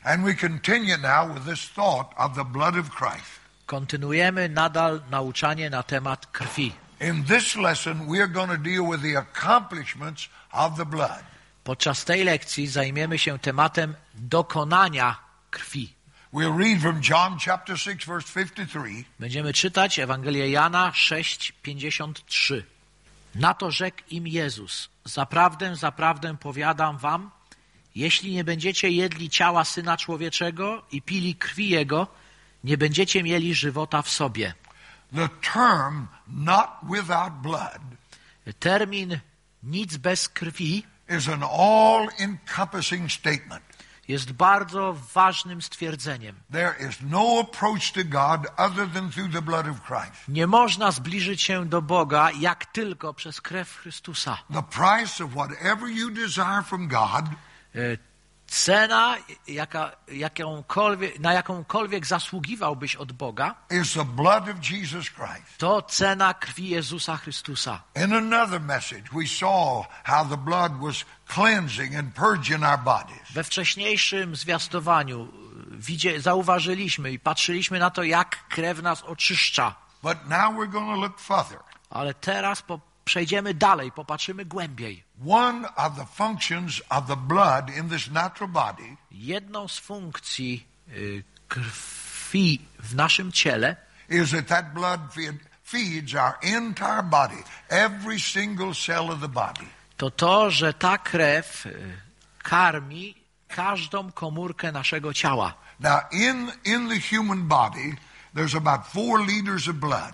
And we continue now with this thought of the blood of Christ. Kontynuujemy nadal nauczanie na temat krwi. In this lesson we are going to deal with the accomplishments of the blood. Podczas tej lekcji zajmiemy się tematem dokonania krwi. We'll read from John chapter 6 verse 53. Będziemy czytać Ewangelię Jana 6:53. Na to rzekł im Jezus: Zaprawdę, zaprawdę powiadam wam, jeśli nie będziecie jedli ciała Syna Człowieczego i pili krwi Jego, nie będziecie mieli żywota w sobie. The term not without blood Termin nic bez krwi is an all-encompassing statement. jest bardzo ważnym stwierdzeniem. There is no approach to God other than through the blood of Christ. Nie można zbliżyć się do Boga jak tylko przez krew Chrystusa. The price of whatever you desire from God Cena, na jakąkolwiek zasługiwałbyś od Boga, is the blood of Jesus Christ. to cena krwi Jezusa Chrystusa. In another message, we saw how the blood was cleansing and purging our bodies. We wcześniejszym zwiastowaniu zauważyliśmy i patrzyliśmy na to, jak krew nas oczyszcza. But now we're going to look further. Ale teraz przejdziemy dalej, popatrzymy głębiej. One of the functions of the blood in this natural body Jedną z funkcji krwi w naszym ciele is that blood feeds our entire body, every single cell of the body. to, że ta krew karmi każdą komórkę naszego ciała. Now, in the human body, there's about 4 liters of blood.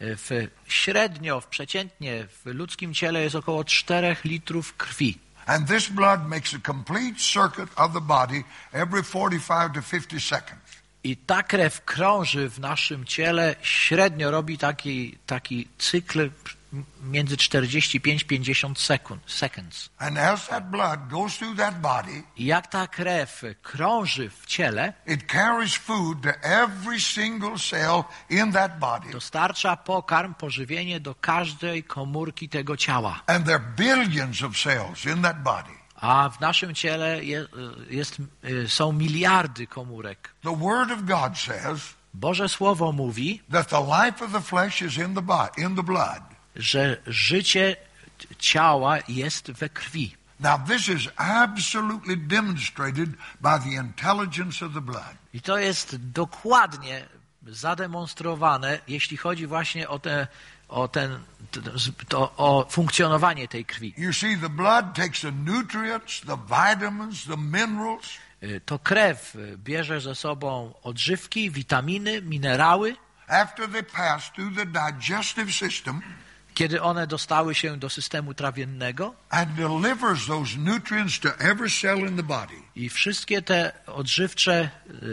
Przeciętnie w ludzkim ciele jest około 4 litrów krwi. And this blood makes a complete circuit of the body every 45 to 50 seconds. I ta krew krąży w naszym ciele, średnio robi taki cykl między 45-50 seconds. And as that blood goes through that body, I jak ta krew krąży w ciele, it carries food to every single cell in that body. dostarcza pożywienie do każdej komórki tego ciała. And there are billions of cells in that body. A w naszym ciele są miliardy komórek. The Word of God says Boże Słowo mówi, that the life of the flesh is in the blood. że życie ciała jest we krwi. Now this is absolutely demonstrated by the intelligence of the blood. I to jest dokładnie zademonstrowane, jeśli chodzi właśnie o funkcjonowanie tej krwi. You see, the blood takes the nutrients, the vitamins, the minerals, To krew bierze ze sobą odżywki, witaminy, minerały. after they pass through the digestive system, Kiedy one dostały się do systemu trawiennego, and delivers those nutrients to every cell in the body. i wszystkie te odżywcze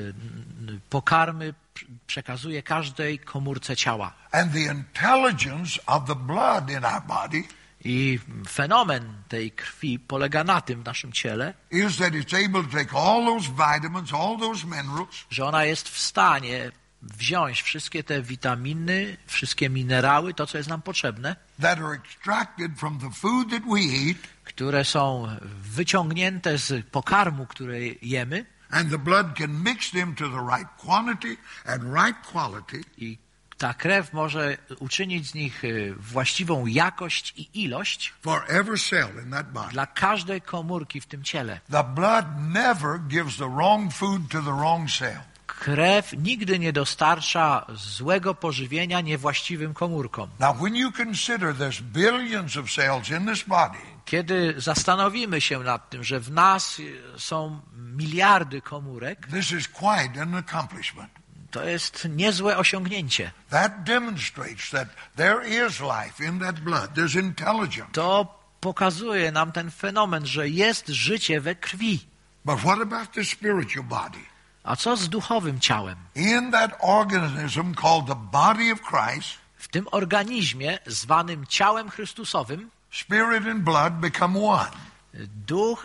pokarmy przekazuje każdej komórce ciała. And the intelligence of the blood in our body I fenomen tej krwi polega na tym w naszym ciele, is that it's able to take all those vitamins, all those minerals, że ona jest w stanie wziąć wszystkie te witaminy, wszystkie minerały, to co jest nam potrzebne, that are extracted from the food that we eat, które są wyciągnięte z pokarmu, który jemy, and the blood can mix them to the right quantity and right quality, i ta krew może uczynić z nich właściwą jakość i ilość for every cell in that body. dla każdej komórki w tym ciele. The blood never gives the wrong food to the wrong cell. Krew nigdy nie dostarcza złego pożywienia niewłaściwym komórkom. Now, when you consider there's billions of cells in this body, Kiedy zastanowimy się nad tym, że w nas są miliardy komórek, this is quite an accomplishment. to jest niezłe osiągnięcie. That demonstrates that there is life in that blood. There's intelligence. To pokazuje nam ten fenomen, że jest życie we krwi. But what about the spiritual body? A co z duchowym ciałem? In that organism called the body of Christ, W tym organizmie zwanym ciałem Chrystusowym spirit and blood become one. duch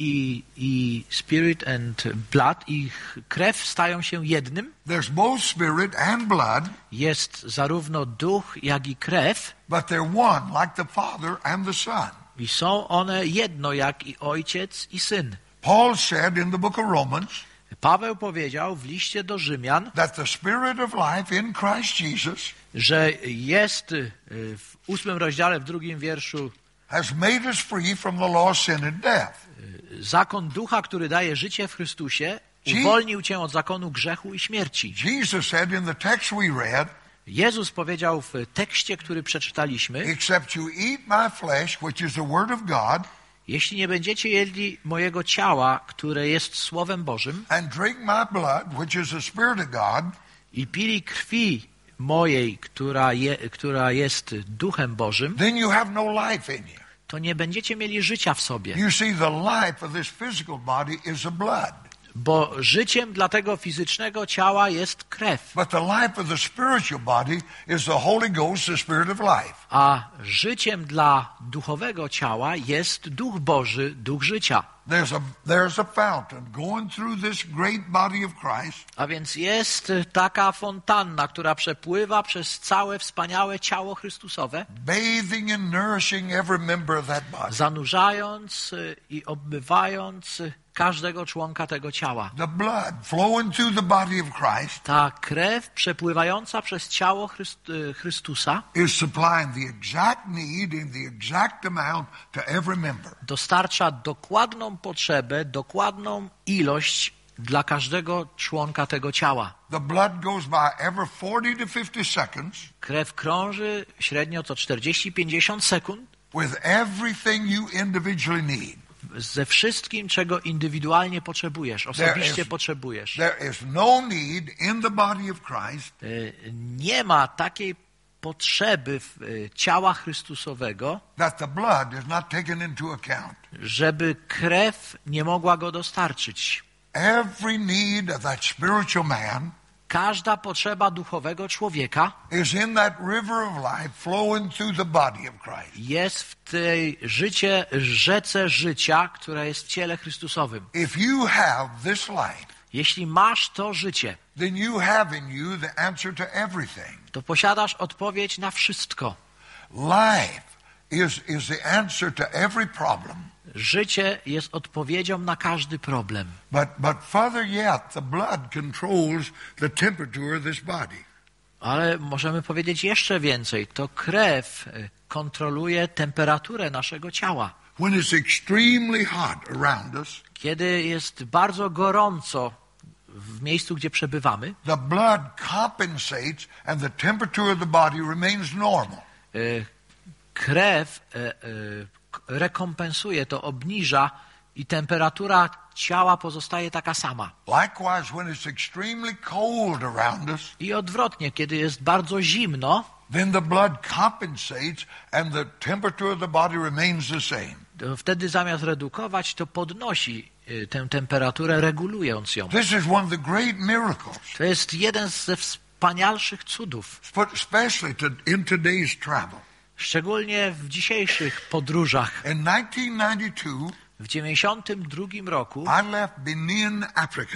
i spirit and blood, ich krew stają się jednym. There's both spirit and blood, Jest zarówno duch, jak i krew but they're one, like the Father and the Son. i są one jedno, jak i ojciec i syn. Paul said in the book of Romans, Paweł powiedział w liście do Rzymian, that the Spirit of life in Christ Jesus że jest w 8 rozdziale, w 2 wierszu has made us free from the law of sin and death. zakon ducha, który daje życie w Chrystusie, uwolnił cię od zakonu grzechu i śmierci. Jesus said in the text we read, Jezus powiedział w tekście, który przeczytaliśmy, except you eat my flesh, which is the word of God, jeśli nie będziecie jedli mojego ciała, które jest Słowem Bożym, and drink my blood, which is the Spirit of God, i pili krwi mojej, która jest Duchem Bożym, then you have no life in you. to nie będziecie mieli życia w sobie. You see, the life of this physical body is the blood. Bo życiem dla tego fizycznego ciała jest krew, But the life of the spiritual body is the Holy Ghost, the Spirit of life. a życiem dla duchowego ciała jest Duch Boży, Duch życia. There's a fountain going through this great body of Christ, A więc jest taka fontanna, która przepływa przez całe wspaniałe ciało Chrystusowe, bathing and nourishing every member of that body. zanurzając i obmywając każdego członka tego ciała. The blood flowing through the body of Christ Ta krew przepływająca przez ciało Chrystusa is supplying the exact need in the exact amount to every member. dostarcza dokładną potrzebę, dokładną ilość dla każdego członka tego ciała. The blood goes by every 40 to 50 seconds Krew krąży średnio co 40-50 sekund with everything you individually need. ze wszystkim, czego indywidualnie potrzebujesz, osobiście There is- potrzebujesz. There is no need in the body of Christ Nie ma takiej potrzeby ciała Chrystusowego, that the blood is not taken into account. żeby krew nie mogła go dostarczyć. Every need of that spiritual man Każda potrzeba duchowego człowieka is in that river of life flowing through the body of Christ. jest w tej rzece życia, która jest w ciele Chrystusowym. If you have this life, Jeśli masz to życie, then you have in you the answer to everything. to posiadasz odpowiedź na wszystko. Life is the answer to every problem. Życie jest odpowiedzią na każdy problem. But further yet, the blood controls the temperature of this body. Ale możemy powiedzieć jeszcze więcej. To krew kontroluje temperaturę naszego ciała. When it's extremely hot around us, Kiedy jest bardzo gorąco w miejscu, gdzie przebywamy, the blood compensates and the temperature of the body remains normal. krew rekompensuje to, obniża i temperatura ciała pozostaje taka sama. Likewise, when it's extremely cold around us, I odwrotnie, kiedy jest bardzo zimno, then the blood compensates and the temperature of the body remains the same. to wtedy zamiast redukować, to podnosi tę temperaturę, regulując ją. This is one of the great miracles, To jest jeden ze wspanialszych cudów. especially in today's travel. Szczególnie w dzisiejszych podróżach. In 1992, W 1992 roku I left Benin, Africa.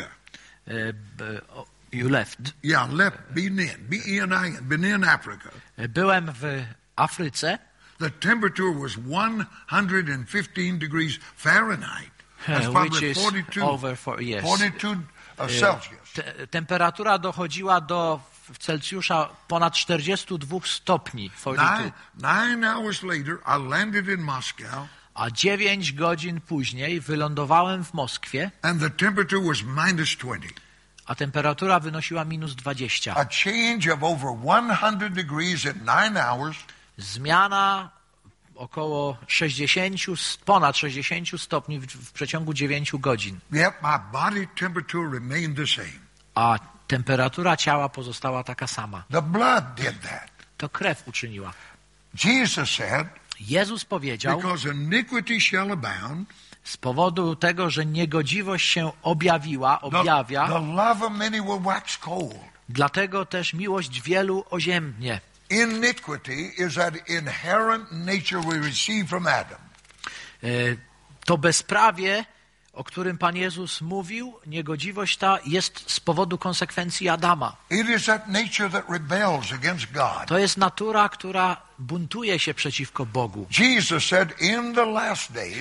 you left. Yeah, left Benin, B-E-N-I-N, Benin, Africa. Byłem w Afryce. The temperature was 115 degrees Fahrenheit. That's Which probably is 42, over 4 42 Celsius. Temperatura dochodziła do w Celsjusza ponad 42 stopni. 42. 9 hours later, I landed in Moscow, A 9 godzin później wylądowałem w Moskwie, and the temperature was -20. a temperatura wynosiła -20. A change of over 100 degrees in 9 hours. Zmiana około ponad 60 stopni w przeciągu 9 godzin. Yet my body temperature remained the same. A temperatura ciała pozostała taka sama. The blood did that. To krew uczyniła. Jesus said, Jezus powiedział, because iniquity shall abound, z powodu tego, że niegodziwość się objawia, the love of many will wax cold. dlatego też miłość wielu oziębnie. Iniquity is that inherent nature we receive from Adam. To bezprawie, o którym Pan Jezus mówił, niegodziwość ta jest z powodu konsekwencji Adama. It is that nature that rebels against God. To jest natura, która buntuje się przeciwko Bogu. Jesus said, in the last days,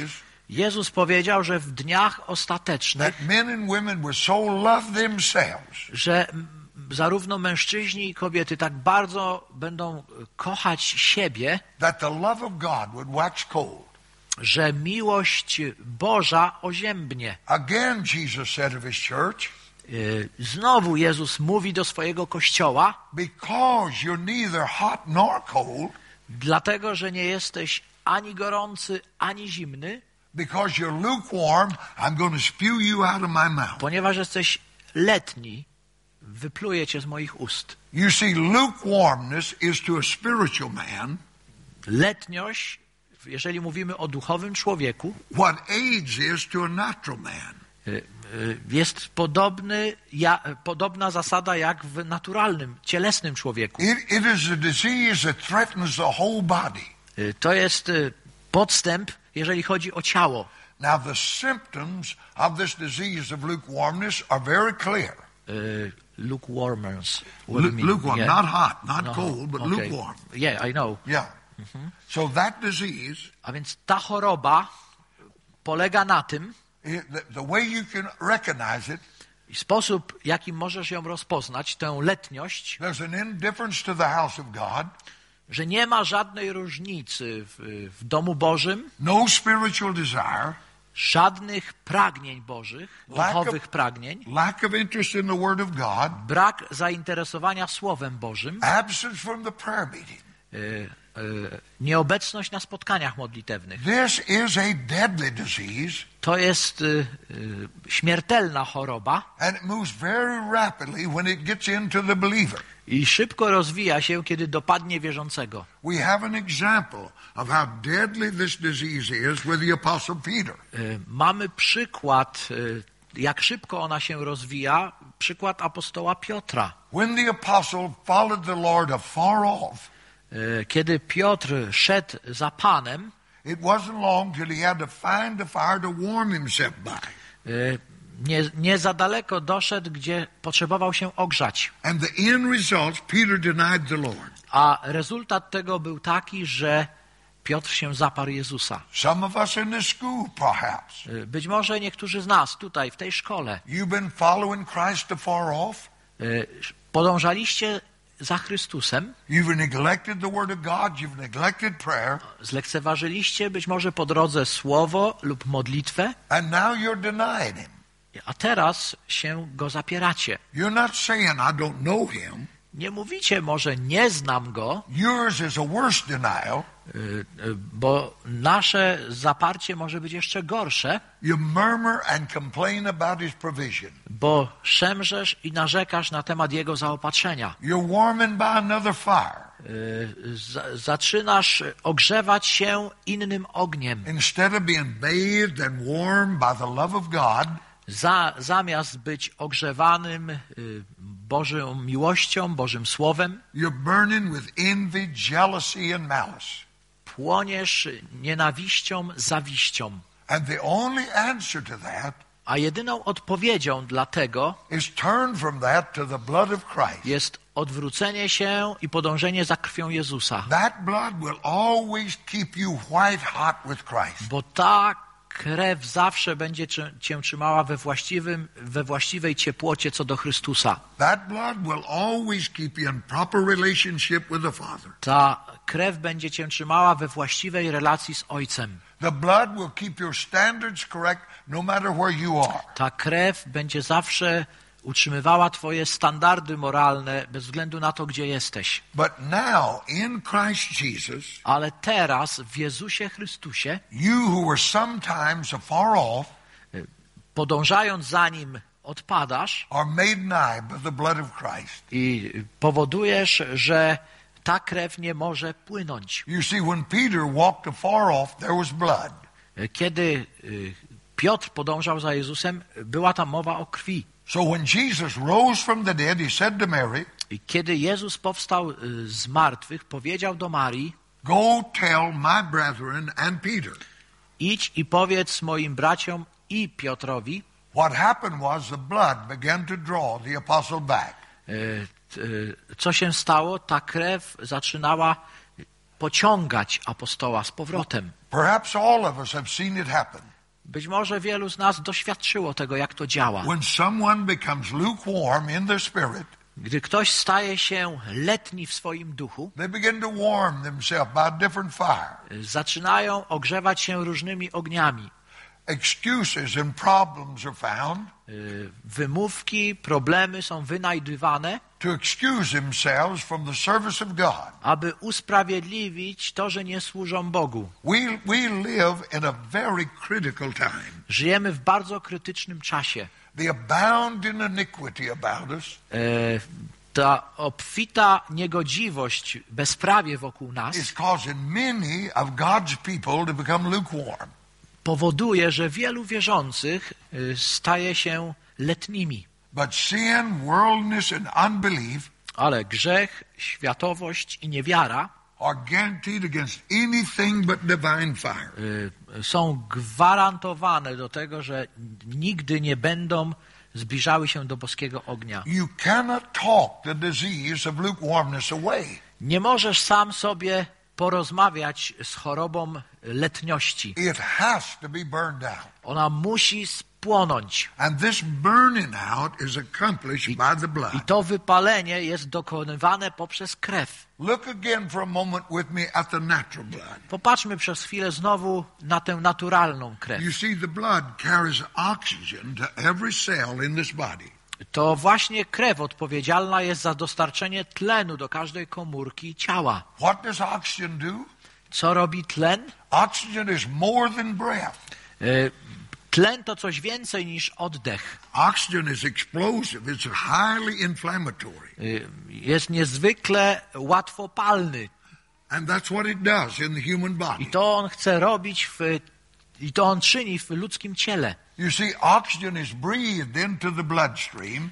Jezus powiedział, że w dniach ostatecznych, that men and women will so love themselves że zarówno mężczyźni i kobiety tak bardzo będą kochać siebie, that the love of God would wax cold. że miłość Boża oziębnie. Again, Jesus said of his church, Znowu Jezus mówi do swojego Kościoła, because you're neither hot nor cold, dlatego, że nie jesteś ani gorący, ani zimny, because you're lukewarm, I'm going to spew you out of my mouth. ponieważ jesteś letni, wypluję cię z moich ust. You see, lukewarmness is to a spiritual man Letniość, jeżeli mówimy o duchowym człowieku, what AIDS is to a natural man. jest podobna zasada jak w naturalnym, cielesnym człowieku. It is a disease that threatens the whole body. To jest podstęp, jeżeli chodzi o ciało. Now, the symptoms of this disease of lukewarmness are very clear. Lukewarmers. Lukewarm, Yeah. not hot, not No, cold, but okay. lukewarm. Yeah, I know. Yeah. So that disease, A więc ta choroba polega na tym, the way you can recognize it, i sposób, jaki możesz ją rozpoznać, tę letniość, there's an indifference to the house of God, że nie ma żadnej różnicy w domu Bożym, no spiritual desire, żadnych pragnień Bożych, duchowych pragnień, lack of interest in the Word of God, brak zainteresowania Słowem Bożym, absence from the prayer meeting. nieobecność na spotkaniach modlitewnych. This is a deadly disease, To jest śmiertelna choroba and it moves very rapidly when it gets into the believer. i szybko rozwija się, kiedy dopadnie wierzącego. We have an example of how deadly this disease is with the Apostle Peter. Mamy przykład, jak szybko ona się rozwija, przykład apostoła Piotra. When the apostle followed the Lord afar off, Kiedy Piotr szedł za Panem, it wasn't long till he had to find a fire to warm himself by. nie za daleko doszedł, gdzie potrzebował się ogrzać. And the end result, Peter denied the Lord. A rezultat tego był taki, że Piotr się zaparł Jezusa. Some of us in this school, perhaps, Być może niektórzy z nas tutaj, w tej szkole, you've been following Christ afar off. podążaliście za Chrystusem, You've neglected the Word of God. You've neglected prayer. zlekceważyliście być może po drodze słowo lub modlitwę, And now you're denying Him. a teraz się Go zapieracie. You're not saying, I don't know Him. Nie mówicie może nie znam Go, Yours is a worse denial. bo nasze zaparcie może być jeszcze gorsze, You murmur and complain about His provision. bo szemrzesz i narzekasz na temat Jego zaopatrzenia. You're warming by another fire Zaczynasz ogrzewać się innym ogniem. instead of being bathed and warmed by the love of God. Zamiast być ogrzewanym Bożą miłością, Bożym Słowem, You're burning with envy, jealousy, and malice. płoniesz nienawiścią, zawiścią. And the only answer to that A jedyną odpowiedzią dla tego is turn from that to the blood of Christ. jest odwrócenie się i podążenie za krwią Jezusa. That blood will always keep you white hot with Christ. Bo ta krew zawsze będzie cię trzymała we właściwej ciepłocie co do Chrystusa. That blood will always keep you in proper relationship with the Father. Ta krew będzie cię trzymała we właściwej relacji z Ojcem. The blood will keep your standards correct no matter where you are. Ta krew będzie zawsze utrzymywała twoje standardy moralne bez względu na to, gdzie jesteś. But now, in Christ Jesus, Ale teraz w Jezusie Chrystusie, you who were sometimes afar off podążając za Nim, odpadasz are made nigh by the blood of Christ. i powodujesz, że ta krew nie może płynąć. You see, when Peter walked afar off, there was blood. Kiedy Piotr podążał za Jezusem, była tam mowa o krwi. So when Jesus rose from the dead, he said to Mary, I kiedy Jezus powstał z martwych, powiedział do Marii: go tell my brethren and Peter. idź i powiedz moim braciom i Piotrowi. What happened was the blood began to draw the apostle back. Co się stało? Ta krew zaczynała pociągać apostoła z powrotem. Perhaps all of us have seen it happen. Być może wielu z nas doświadczyło tego, jak to działa. When someone becomes lukewarm in their spirit, Gdy ktoś staje się letni w swoim duchu, they begin to warm themselves by different fire. zaczynają ogrzewać się różnymi ogniami. Excuses and problems are found Wymówki, problemy są wynajdywane, to excuse themselves from the service of God. aby usprawiedliwić to, że nie służą Bogu. We live in a very critical time. Żyjemy w bardzo krytycznym czasie. The abound in iniquity about us Ta obfita niegodziwość, bezprawie wokół nas is causing many of God's people to become lukewarm. powoduje, że wielu wierzących staje się letnimi. But sin, worldliness, and unbelief Ale grzech, światowość i niewiara are guaranteed against anything but divine fire. są gwarantowane do tego, że nigdy nie będą zbliżały się do boskiego ognia. You cannot talk the disease of lukewarmness away. Nie możesz sam sobie porozmawiać z chorobą letniości. It has to be burned out. Ona musi spłonąć. And this burning out is accomplished by the blood. I to wypalenie jest dokonywane poprzez krew. Look again for a moment with me at the natural blood. Popatrzmy przez chwilę znowu na tę naturalną krew. You see, the blood carries oxygen to every cell in this body. To właśnie krew odpowiedzialna jest za dostarczenie tlenu do każdej komórki ciała. What does oxygen do? Co robi tlen? Oxygen is more than breath. Tlen to coś więcej niż oddech. Oxygen is explosive. It's highly inflammatory. Jest niezwykle łatwopalny. And that's what it does in the human body. I to on chce robić i to on czyni w ludzkim ciele. You see, oxygen is breathed into the bloodstream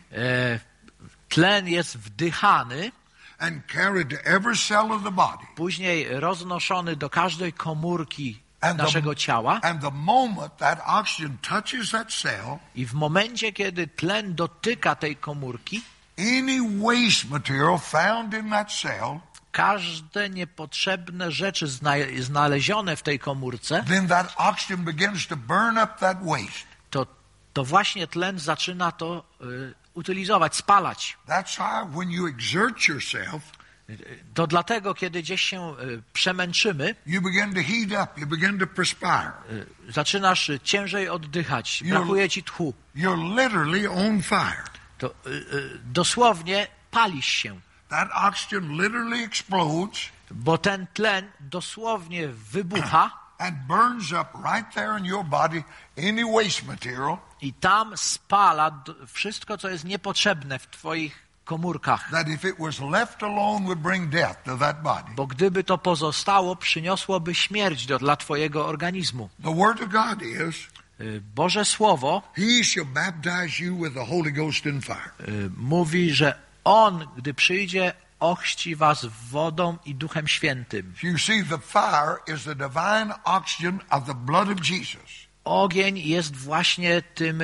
Tlen jest wdychany, and carried to every cell of the body. później roznoszony do każdej komórki naszego ciała. And the moment that oxygen touches that cell, I w momencie, kiedy tlen dotyka tej komórki, any waste material found in that cell, każde niepotrzebne rzeczy znalezione w tej komórce, then that oxygen begins to burn up that waste. to właśnie tlen zaczyna to utylizować, spalać. That's how when you exert yourself, To dlatego, kiedy gdzieś się przemęczymy, you begin to heat up, you begin to perspire. zaczynasz ciężej oddychać, brakuje ci tchu. You're literally on fire. To dosłownie palisz się, That oxygen literally explodes bo ten tlen dosłownie wybucha and burns up right there in your body any waste material i tam spala wszystko, co jest niepotrzebne w twoich komórkach. that if it was left alone would bring death to that body. Bo gdyby to pozostało, przyniosłoby śmierć dla twojego organizmu. The word of God is, Boże Słowo He shall baptize you with the Holy Ghost and fire. mówi, że On, gdy przyjdzie, ochrzci was wodą i Duchem Świętym. You see, the fire is the divine oxygen of the blood of Jesus. Ogień jest właśnie tym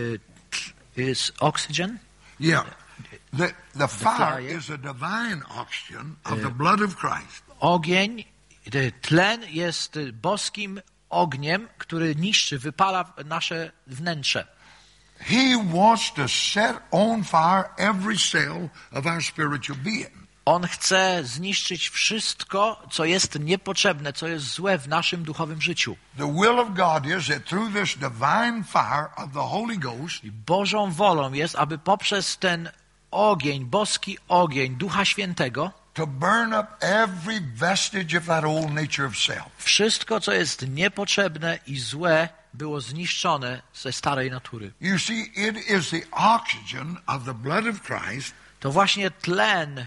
is oxygen? Yeah. The fire fire. is a divine oxygen of the blood of Christ. Ogień, tlen jest boskim ogniem, który niszczy, wypala nasze wnętrze. He wants to set on fire every cell of our spiritual being. On chce zniszczyć wszystko, co jest niepotrzebne, co jest złe w naszym duchowym życiu. The will of God is that through this divine fire of the Holy Ghost, I Bożą wolą jest, aby poprzez ten ogień, boski ogień Ducha Świętego, to burn up every vestige of that old nature of self. wszystko, co jest niepotrzebne i złe, było zniszczone ze starej natury. You see, it is the oxygen of the blood of Christ To właśnie tlen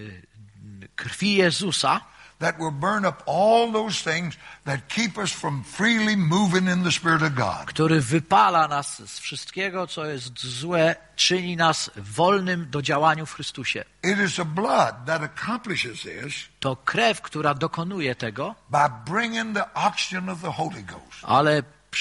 krwi Jezusa, that will burn up all those things that keep us from freely moving in the Spirit of God. który wypala nas z wszystkiego, co jest złe, czyni nas wolnym do działania w Chrystusie. It is the blood that accomplishes this To krew, która dokonuje tego, by bringing the oxygen of the Holy Ghost. ale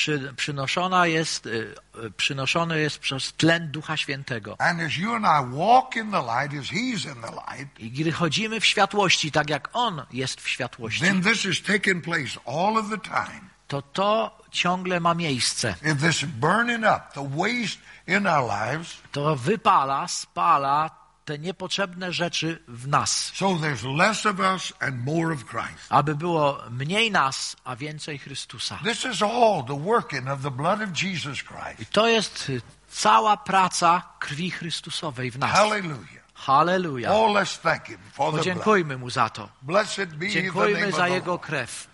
przynoszony jest przez tlen Ducha Świętego. And as you and I walk in the light, as He's in the light, I gdy chodzimy w światłości, tak jak On jest w światłości, then this is taking place all of the time. to ciągle ma miejsce. If this burning up, the waste in our lives, To spala te niepotrzebne rzeczy w nas. so there's less of us and more of Christ. Aby było mniej nas, a więcej Chrystusa. This is all the working of the blood of Jesus Christ. I to jest cała praca krwi Chrystusowej w nas. Hallelujah. Halleluja. Oh, let's thank him for the blood. Podziękujmy Mu za to. Blessed be the name Dziękujmy of za the Jego Lord. krew.